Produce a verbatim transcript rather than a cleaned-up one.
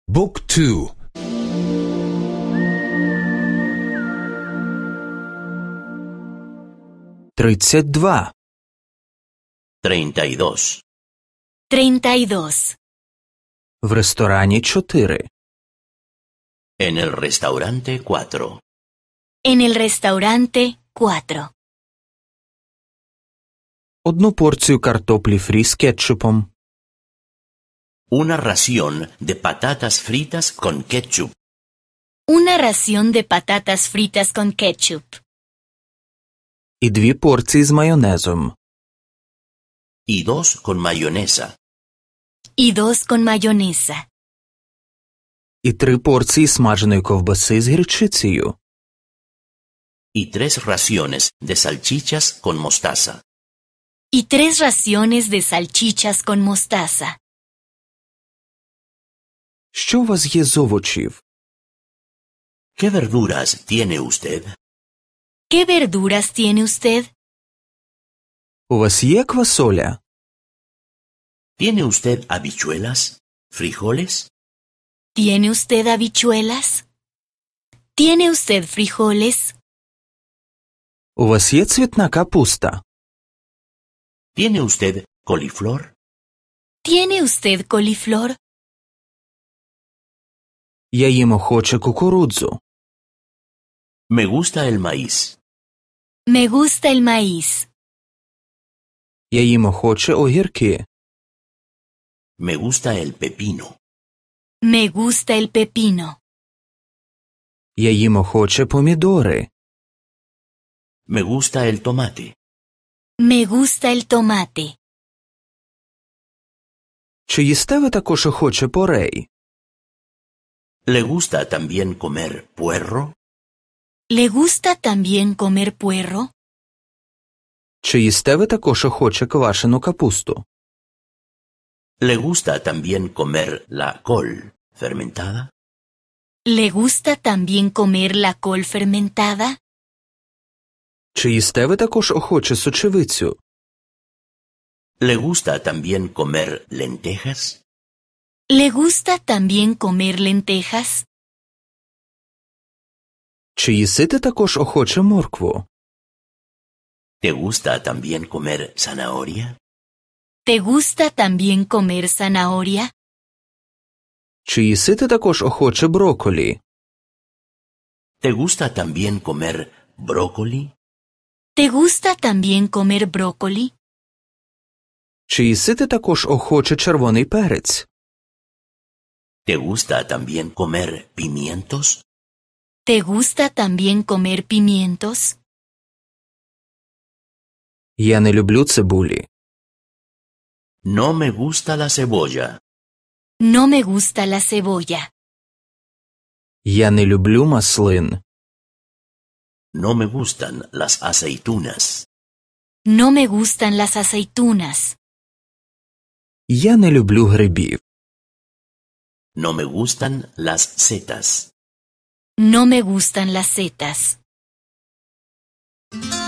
บุ๊กทู тридцать два, treinta y dos. treinta y dos. в ресторані чотири, En el restaurante cuatro. En el restaurante cuatro. одну порцію картоплі фрі з кетчупом, Una ración de patatas fritas con ketchup. Una ración de patatas fritas con ketchup. і дві порції з майонезом, Y dos con mayonesa. Y dos con mayonesa. і три порції смаженої ковбаси з гірчицею, Y tres raciones de salchichas con mostaza. Y tres raciones de salchichas con mostaza. Що у вас є з овочів? ¿Qué verduras tiene usted? ¿Qué verduras tiene usted? У вас є квасоля? ¿Tiene usted habichuelas? ¿Frijoles? ¿Tiene usted habichuelas? ¿Tiene usted frijoles? У вас є цвітна капуста? ¿Tiene usted coliflor? ¿Tiene usted coliflor? Я їм охоче кукурудзу. Me gusta el maíz. Me gusta el maíz. Я їм охоче огірки. Me gusta el pepino. Me gusta el pepino. Я їм охоче помідори. Me gusta el tomate. Me gusta el tomate. Чи їсте ви також охоче порей? ¿Le gusta también comer puerro? ¿Le gusta también comer puerro? Чи їсте ви також охоче квашену капусту? ¿Le gusta también comer la col fermentada? ¿Le gusta también comer la col fermentada? Чи їсте ви також охоче сочевицю? ¿Le gusta también comer lentejas? ¿Le gusta también comer lentejas? Чи їсите також охоче моркву? ¿Te gusta también comer zanahoria? ¿Te gusta también comer zanahoria? Чи їсите також охоче брокколі? ¿Te gusta también comer brócoli? ¿Te gusta también comer brócoli? Чи їсите також охоче червоний перець? ¿Te gusta también comer pimientos? ¿Te gusta también comer pimientos? Я не люблю цибулі. No me gusta la cebolla. No me gusta la cebolla. Я не люблю маслин. No me gustan las aceitunas. No me gustan las aceitunas. Я не люблю грибів. No me gustan las setas. No me gustan las setas.